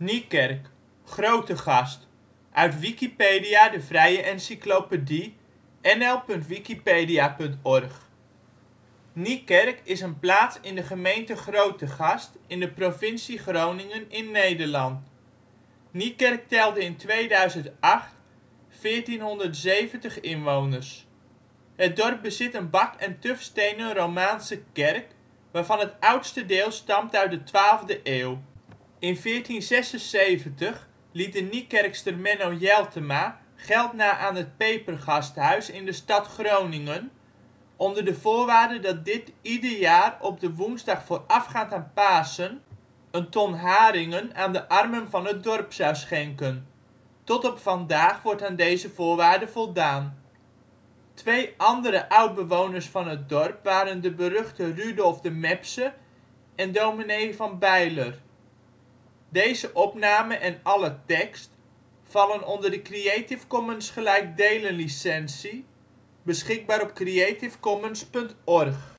Niekerk, Grootegast, uit Wikipedia, de vrije encyclopedie. nl.wikipedia.org. Niekerk is een plaats in de gemeente Grootegast in de provincie Groningen in Nederland. Niekerk telde in 2008 1470 inwoners. Het dorp bezit een bak - en tufstenen romaanse kerk, waarvan het oudste deel stamt uit de 12e eeuw. In 1476 liet de Niekerkster Menno Jeltema geld na aan het Pepergasthuis in de stad Groningen, onder de voorwaarde dat dit ieder jaar op de woensdag voorafgaand aan Pasen een ton haringen aan de armen van het dorp zou schenken. Tot op vandaag wordt aan deze voorwaarde voldaan. Twee andere oud-bewoners van het dorp waren de beruchte Rudolf de Mepsche en dominee Van Byler. Deze opname en alle tekst vallen onder de Creative Commons gelijkdelen licentie, beschikbaar op creativecommons.org